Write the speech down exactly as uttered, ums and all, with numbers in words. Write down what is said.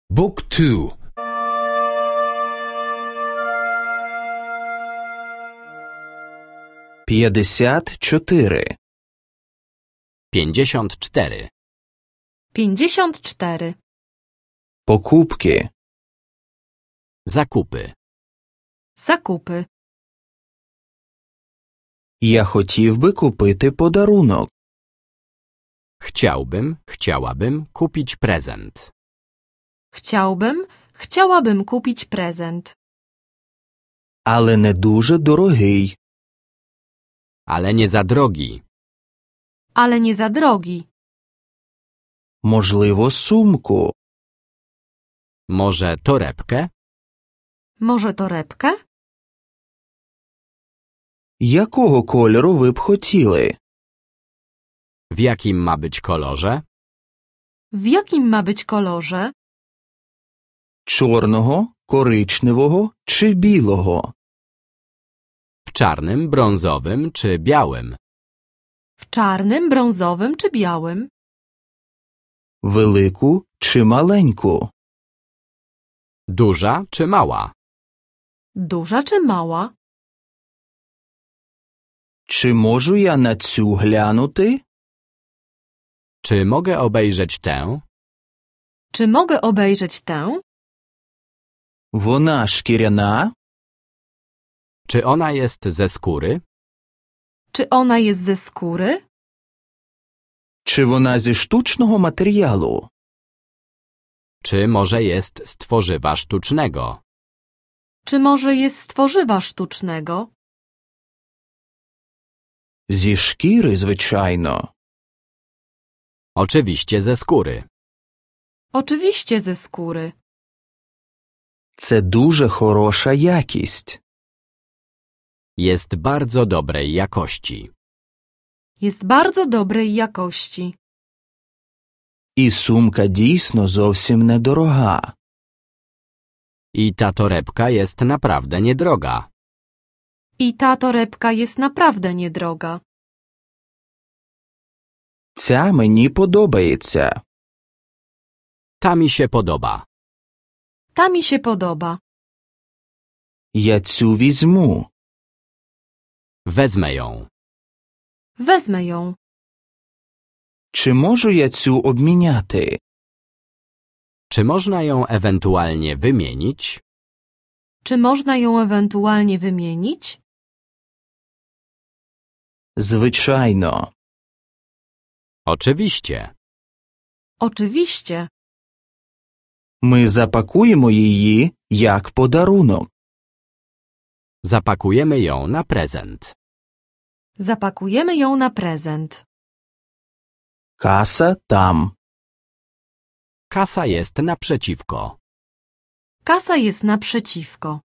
Book two. П'ятдесят чотири. Pięćdziesiąt cztery. Pięćdziesiąt cztery. Покупки. Zakupy. Zakupy. Я хотів би купити подарунок. Chciałbym, chciałabym kupić prezent. Chciałbym, chciałabym kupić prezent. Але не дуже дорогий. Ale nie za drogi. Ale nie za drogi. Можливо, сумку. Może torebkę? Może torebkę? Якого кольору ви б хотіли? W jakim ma być kolorze? W jakim ma być kolorze? Чорного, коричневого чи білого? W czarnym, brązowym czy białym? W czarnym, brązowym czy białym? Велику чи маленьку? Duża czy mała? Duża czy mała? Чи можу я на цю глянути? Czy mogę obejrzeć tę? Czy mogę obejrzeć tę? Вона шкіряна? Czy ona jest ze skóry? Czy ona jest ze skóry? Чи вона зі штучного матеріалу? Czy może jest z tworzywa sztucznego? Czy może jest z tworzywa sztucznego? Зі шкіри, звичайно. Oczywiście ze skóry. Oczywiście ze skóry. Це дуже хороша якість. Jest bardzo dobrej jakości. Jest bardzo dobrej jakości. І сумка дійсно зовсім недорога. I ta torebka jest naprawdę niedroga. I ta torebka jest naprawdę niedroga. Ця мені подобається. Ta mi się podoba. Ta mi się podoba. Я цю візьму. Wezmę ją. Wezmę ją. Чи можу я цю обміняти? Czy można ją ewentualnie wymienić? Czy można ją ewentualnie wymienić? Звичайно. Oczywiście. Oczywiście. Ми запакуємо її як подарунок. Zapakujemy ją na prezent. Zapakujemy ją na prezent. Каса там. Kasa jest naprzeciwko. Kasa jest naprzeciwko.